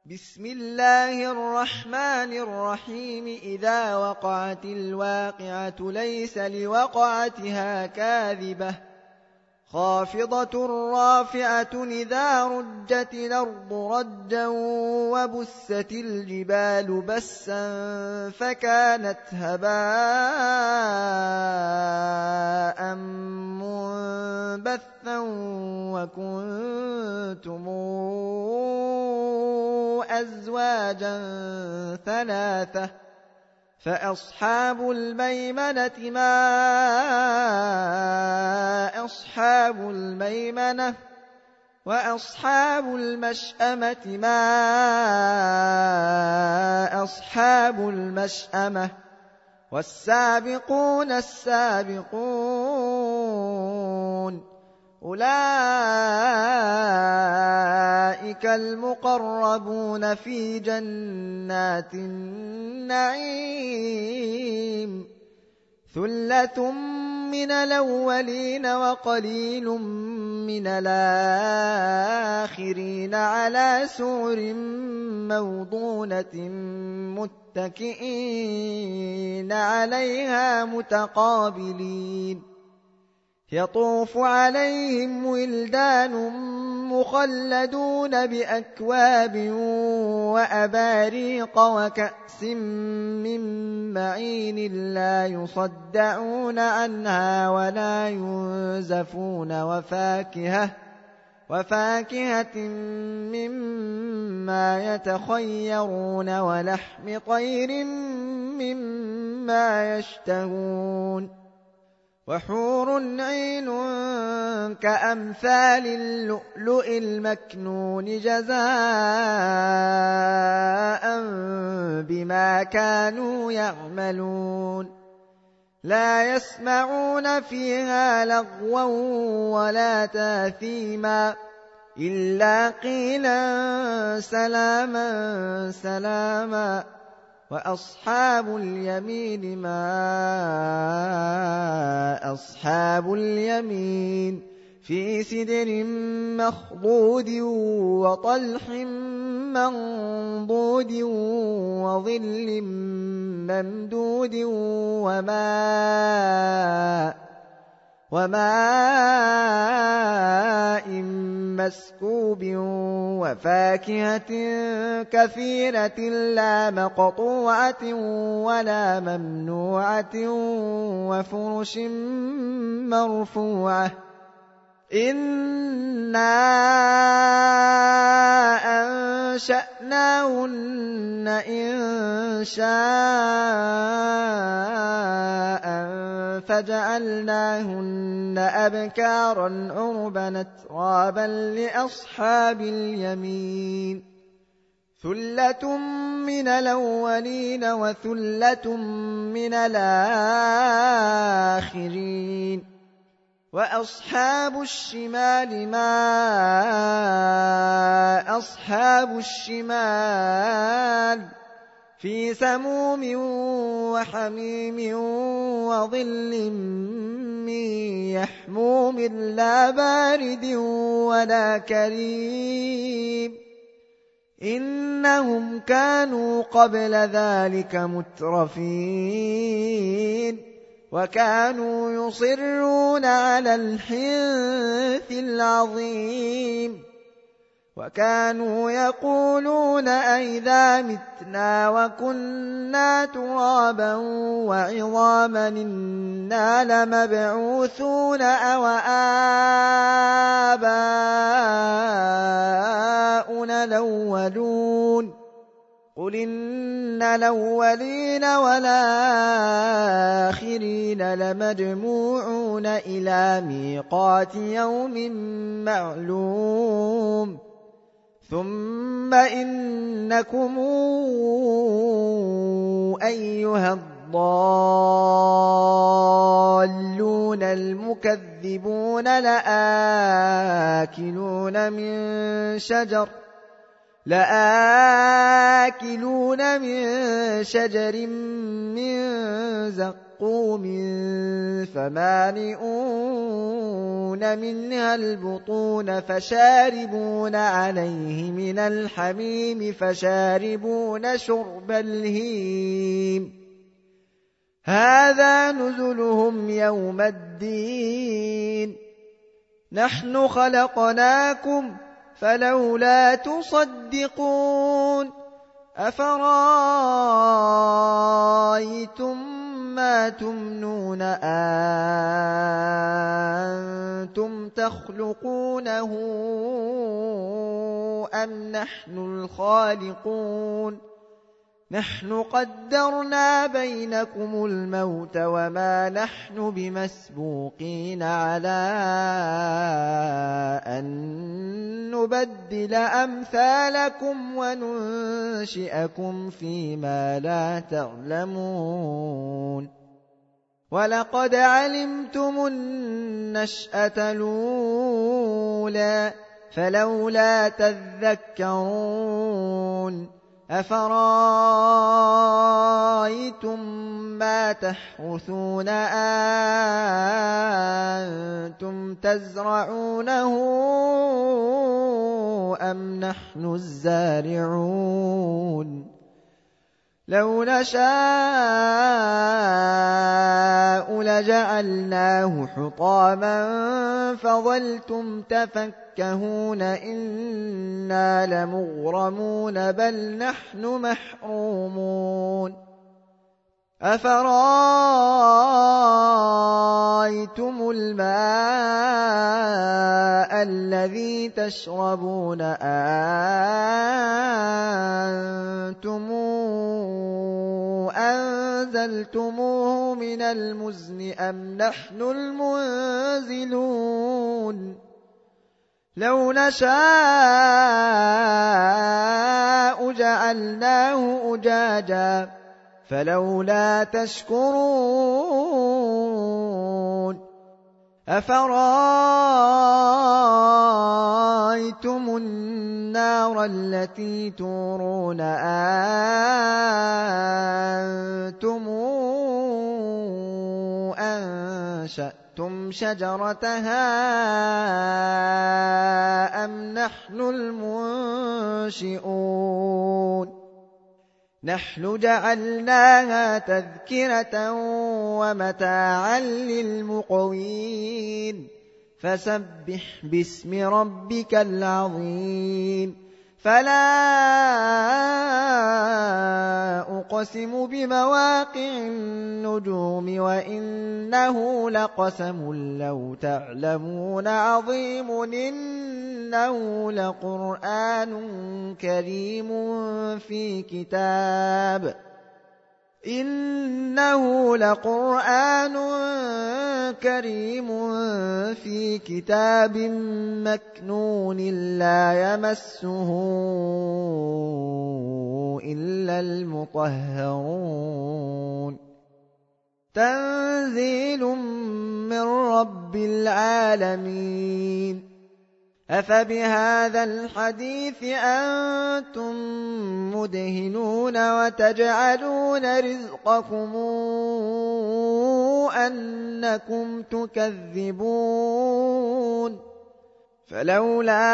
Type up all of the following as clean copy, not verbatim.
بسم الله الرحمن الرحيم. إذا وقعت الواقعة ليس لوقعتها كاذبة خافضة رافعة إذا رجت الأرض رجا وبست الجبال بسا فكانت هباء منبثا وكنتم أزواجا ثلاثة فأصحاب الميمنة ما أصحاب الميمنة وأصحاب المشأمة ما أصحاب المشأمة والسابقون السابقون أولئك المقربون في جنات النعيم ثلة من الأولين وقليل من الآخرين على سرر موضونة متكئين عليها متقابلين يطوف عليهم ولدان مخلدون بأكواب وأباريق وكأس من معين لا يصدعون عنها ولا ينزفون وفاكهة مما يتخيرون ولحم طير مما يشتهون وحور عين كأمثال اللؤلؤ المكنون جزاء بما كانوا يعملون لا يسمعون فيها لغوا ولا تاثيما إلا قيلا سلاما سلاما وأصحاب اليمين ما أصحاب اليمين في سدر مخضود وطلح منضود وظل ممدود وماء مسكوب وفاكهة كثيرة لا مقطوعة ولا ممنوعة وفرش مرفوعة إنا أنشأناهن إنشاء فجعلناهن أبكارا عربا أترابا لأصحاب اليمين ثلة من الأولين وثلة من الآخرين وأصحاب الشمال ما أصحاب الشمال في سموم وحميم وظل من يحموم لا بارد ولا كريم إنهم كانوا قبل ذلك مترفين وكانوا يصرون على الحنث العظيم وكانوا يقولون أئذا متنا وكنا ترابا وعظاما إنا لمبعوثون أو آباؤنا الأولون قل إن الأولين والآخرين لمجموعون إلى ميقات يوم معلوم ثم إنكم أيها الضالون المكذبون لآكلون من شجر من زقوم فمالئون فمالئون منها البطون فشاربون عليه من الحميم فشاربون شرب الهيم هذا نزلهم يوم الدين نحن خلقناكم فلولا تصدقون أفرأيتم ما تمنون أنتم تخلقونه أم نحن الخالقون نحن قدرنا بينكم الموت وما نحن بمسبوقين على أن نبدل أمثالكم وننشئكم فيما لا تعلمون ولقد علمتم النشأة الأولى فلولا تذكرون أفرأيتم ما تحرثون أنتم تزرعونه أم نحن الزارعون لو نشاء لجعلناه حطاما فظلتم تفكهون إنا لمغرمون بل نحن محرومون أفرأيتم الماء الذي تشربون أنتم أنزلتموه من المزن أم نحن المنزلون لو نشاء جعلناه أجاجا فلولا تشكرون أفرأيتم النار التي تورون أنتم أنشأتم شجرتها أم نحن المنشئون نحن جعلناها تذكرة ومتاعا للمقوين فسبح باسم ربك العظيم فلا أقسم بمواقع النجوم وإنه لقسم لو تعلمون عظيم إنه لقرآن كريم في كتاب إنه لقرآن كريم في كتاب مكنون لا يمسه إلا المطهرون تنزيل من رب العالمين أفبهذا الحديث أنتم مدهنون وتجعلون رزقكم أنكم تكذبون فلولا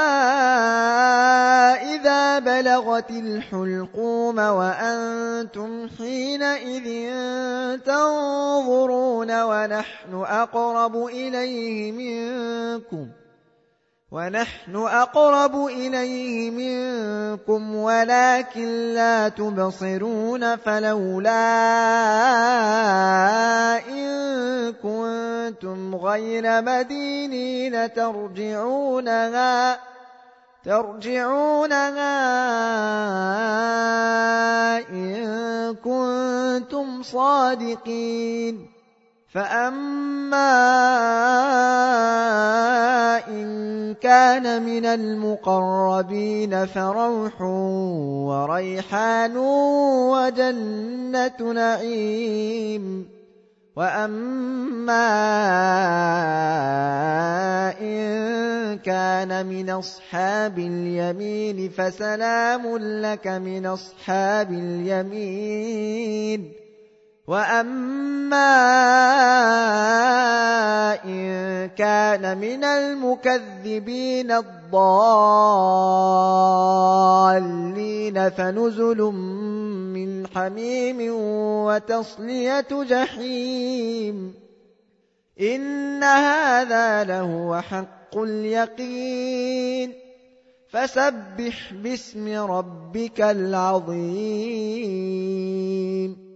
إذا بلغت الحلقوم وأنتم حينئذ تنظرون ونحن أقرب إليه منكم ولكن لا تبصرون فلولا إن كنتم غير مدينين ترجعونها إن كنتم صادقين فأما إن كان من المقربين فروح وريحان وجنة نعيم وأما إن كان من أصحاب اليمين فسلام لك من أصحاب اليمين وأما إن كان من المكذبين الضالين فنزل من حميم وتصلية جحيم إن هذا لهو حق اليقين فسبح باسم ربك العظيم